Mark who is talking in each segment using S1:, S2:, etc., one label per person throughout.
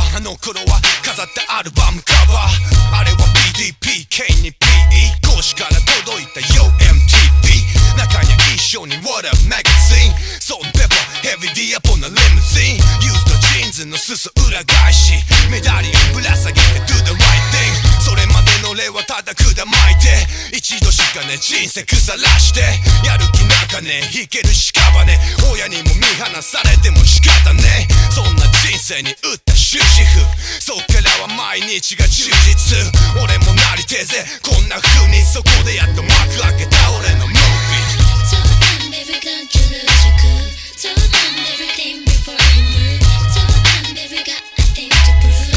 S1: あの頃は飾ったアルバムカバー、あれは PDPK に PE 公式から届いた YoMTV、 中には一緒に What a Magazine、 Salt and Pepper Heavy D up on the limousine、 Used the jeans の裾裏返し、メダリオンぶら下げて Do the right thing、 それまでの例はただ管巻いて、一度しかね人生腐らして、やる気なんかね弾ける屍、親にも見放されても仕方ねえ、そんな人生に打った終止符、そっからは毎日が充実、俺もなりてえぜこんな風に、そこでやっと幕開けた俺のムービー。
S2: So damn baby got you lose your cool, so damn everything before you move, so damn baby got a thing to prove,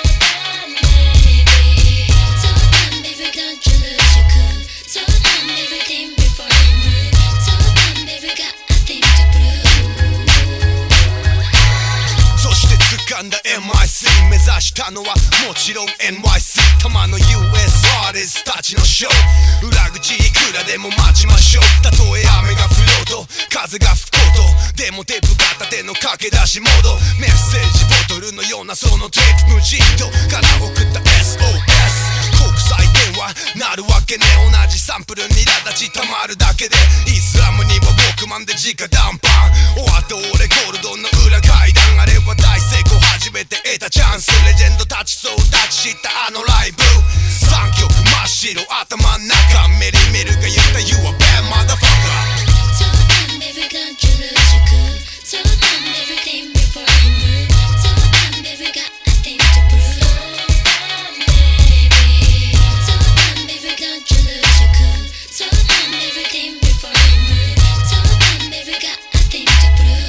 S2: baby. So damn baby got you lose your cool, so damn everything before you move, so damn baby got a thing to prove。
S1: そして掴んだ MIC、 目指したのはもちろん NYC、 たまの US アーティストたちのショー、裏口いくらでも待ちましょう、たとえ雨が降ろうと風が吹こうと、でもテープ片手の駆け出しモード、メッセージボトルのようなそのテープ無人島から送った SOS、 国際電話なるわけね、同じサンプルに苛立ちたまるだけで、イスラムにはウォークマンで直談判、おあと俺ゴールドの裏階段、あれは大成功初めて得たチャンス、レジェンドたちそう立ちしたあのライブ、3曲真っ白頭ん中、メリメルが言った You a bad motherfucker。
S2: So damn baby got you lose your cool, so damn everything before you move, so damn baby got a thing to prove, baby. So damn baby got you lose your cool, so damn everything before you move, so damn baby got a thing to prove。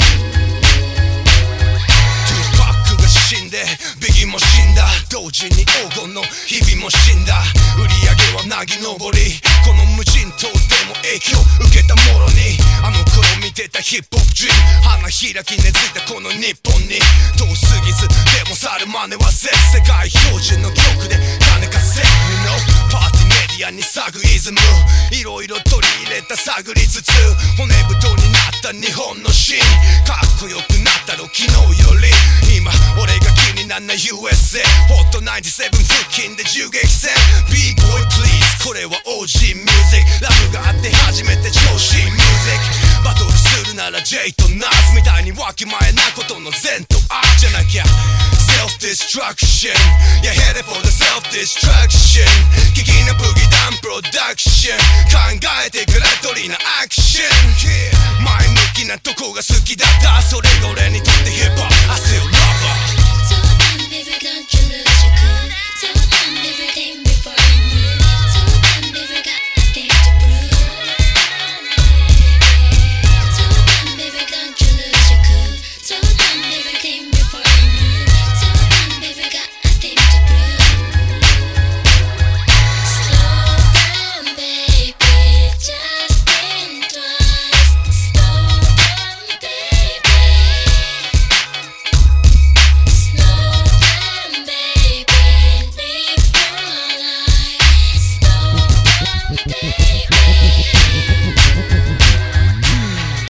S1: 2PAC が死んでビギも死んだ、同時に黄金の日々も死んだ、売り上げはなぎ登り、この無人島でも影響受けたもろに、あの頃見てたヒップホップドリーム、花開き根付いたこの日本に、遠すぎずでも去る真似はせ世界標準の曲で金稼ぐの、パーティーメディアにサグイズム、いろいろ取り入れた探りつつ、骨太になった日本のシーン、かっこよくなったろ昨日より、今俺が気になんない USA、 ホット97付近で銃撃戦、 B-boy please これは OG ミュージック、ラブがあって初めて調子いいミュージック、バトルするなら J と Nas みたいにわきまえなことの善と悪じゃなきゃ Self-destruction、 Yeah headed for the self-destruction、 危機なブギダンプロダクション、考えて